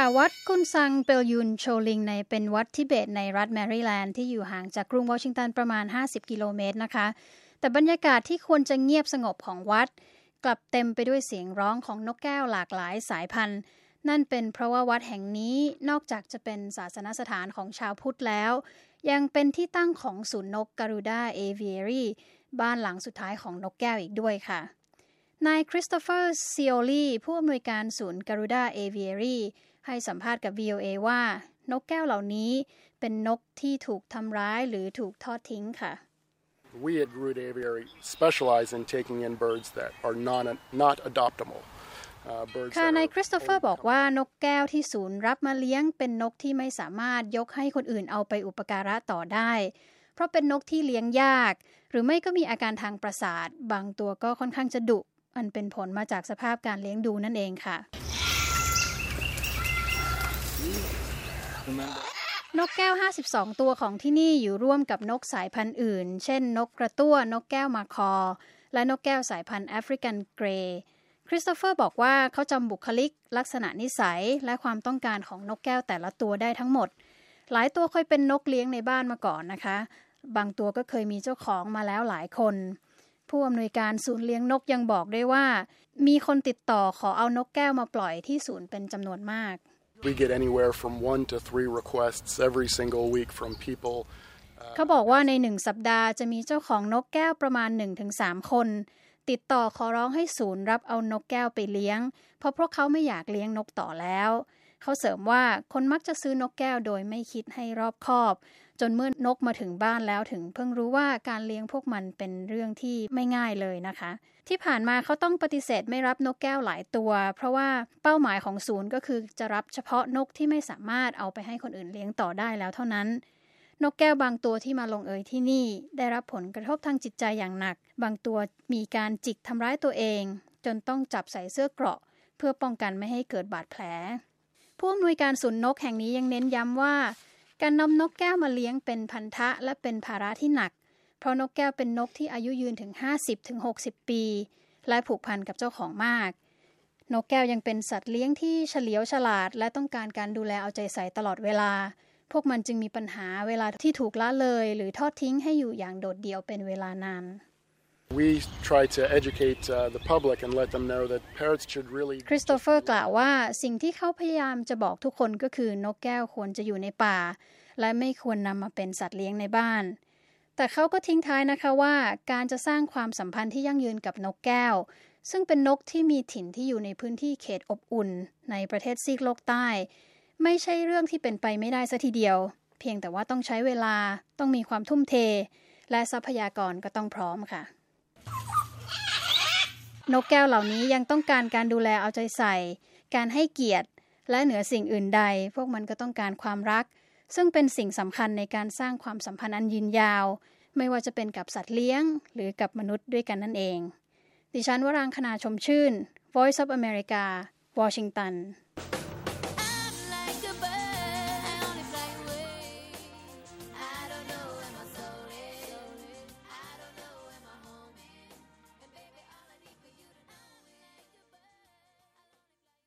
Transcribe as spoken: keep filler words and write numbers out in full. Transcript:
วัดกุนซังเปลยุนโชลิงในเป็นวัดทิเบตในรัฐแมริแลนด์ที่อยู่ห่างจากกรุงวอชิงตันประมาณห้าสิบกิโลเมตรนะคะแต่บรรยากาศที่ควรจะเงียบสงบของวัดกลับเต็มไปด้วยเสียงร้องของนกแก้วหลากหลายสายพันธุ์นั่นเป็นเพราะว่าวัดแห่งนี้นอกจากจะเป็นศาสนสถานของชาวพุทธแล้วยังเป็นที่ตั้งของศูนย์นกการูดาเอเวียรีบ้านหลังสุดท้ายของนกแก้วอีกด้วยค่ะนายคริสโตเฟอร์ซิโอลีผู้อำนวยการศูนย์การูดาเอเวียรีให้สัมภาษณ์กับ วี โอ เอ ว่านกแก้วเหล่านี้เป็นนกที่ถูกทำร้ายหรือถูกทอดทิ้งค่ะ We at Garuda Aviary specialize in taking in birds that are not not adoptable. ค่ะนายคริสโตเฟอร์บอกว่านกแก้วที่ศูนย์รับมาเลี้ยงเป็นนกที่ไม่สามารถยกให้คนอื่นเอาไปอุปการะต่อได้เพราะเป็นนกที่เลี้ยงยากหรือไม่ก็มีอาการทางประสาทบางตัวก็ค่อนข้างจะดุอันเป็นผลมาจากสภาพการเลี้ยงดูนั่นเองค่ะนกแก้วห้าสิบสองตัวของที่นี่อยู่ร่วมกับนกสายพันธุ์อื่นเช่นนกกระตั้วนกแก้วมาคอและนกแก้วสายพันธุ์แอฟริกันเกรย์คริสโตเฟอร์บอกว่าเขาจำบุคลิกลักษณะนิสัยและความต้องการของนกแก้วแต่ละตัวได้ทั้งหมดหลายตัวเคยเป็นนกเลี้ยงในบ้านมาก่อนนะคะบางตัวก็เคยมีเจ้าของมาแล้วหลายคนผู้อำนวยการศูนย์เลี้ยงนกยังบอกด้วยว่ามีคนติดต่อขอเอานกแก้วมาปล่อยที่ศูนย์เป็นจำนวนมาก We get anywhere from one to three requests every single week from people. เขาบอกว่าในหนึ่งสัปดาห์จะมีเจ้าของนกแก้วประมาณ หนึ่งถึงสาม คนติดต่อขอร้องให้ศูนย์รับเอานกแก้วไปเลี้ยงเพราะพวกเขาไม่อยากเลี้ยงนกต่อแล้วเขาเสริมว่าคนมักจะซื้อนกแก้วโดยไม่คิดให้รอบคอบจนเมื่อนกมาถึงบ้านแล้วถึงเพิ่งรู้ว่าการเลี้ยงพวกมันเป็นเรื่องที่ไม่ง่ายเลยนะคะที่ผ่านมาเขาต้องปฏิเสธไม่รับนกแก้วหลายตัวเพราะว่าเป้าหมายของศูนย์ก็คือจะรับเฉพาะนกที่ไม่สามารถเอาไปให้คนอื่นเลี้ยงต่อได้แล้วเท่านั้นนกแก้วบางตัวที่มาลงเอยที่นี่ได้รับผลกระทบทางจิตใจอย่างหนักบางตัวมีการจิกทำร้ายตัวเองจนต้องจับใส่เสื้อเกราะเพื่อป้องกันไม่ให้เกิดบาดแผลผู้อำนวยการศูนย์นกแห่งนี้ยังเน้นย้ำว่าการนำนกแก้วมาเลี้ยงเป็นพันธะและเป็นภาระที่หนักเพราะนกแก้วเป็นนกที่อายุยืนถึง ห้าสิบถึงหกสิบ ปีและผูกพันกับเจ้าของมากนกแก้วยังเป็นสัตว์เลี้ยงที่เฉลียวฉลาดและต้องการการดูแลเอาใจใส่ตลอดเวลาพวกมันจึงมีปัญหาเวลาที่ถูกละเลยหรือทอดทิ้งให้อยู่อย่างโดดเดี่ยวเป็นเวลานาน We try to educate uh, the public and let them know that parrots should really คริสโตเฟอร์กล่าวว่าสิ่งที่เขาพยายามจะบอกทุกคนก็คือนกแก้วควรจะอยู่ในป่าและไม่ควรนำมาเป็นสัตว์เลี้ยงในบ้านแต่เขาก็ทิ้งท้ายนะคะว่าการจะสร้างความสัมพันธ์ที่ยั่งยืนกับนกแก้วซึ่งเป็นนกที่มีถิ่นที่อยู่ในพื้นที่เขตอบอุ่นในประเทศซีกโลกใต้ไม่ใช่เรื่องที่เป็นไปไม่ได้ซะทีเดียวเพียงแต่ว่าต้องใช้เวลาต้องมีความทุ่มเทและทรัพยากรก็ต้องพร้อมค่ะนกแก้วเหล่านี้ยังต้องการการดูแลเอาใจใส่การให้เกียรติและเหนือสิ่งอื่นใดพวกมันก็ต้องการความรักซึ่งเป็นสิ่งสำคัญในการสร้างความสัมพันธ์อันยืนยาวไม่ว่าจะเป็นกับสัตว์เลี้ยงหรือกับมนุษย์ด้วยกันนั่นเองดิฉันวรางคณาชมชื่น Voice of America วอชิงตัน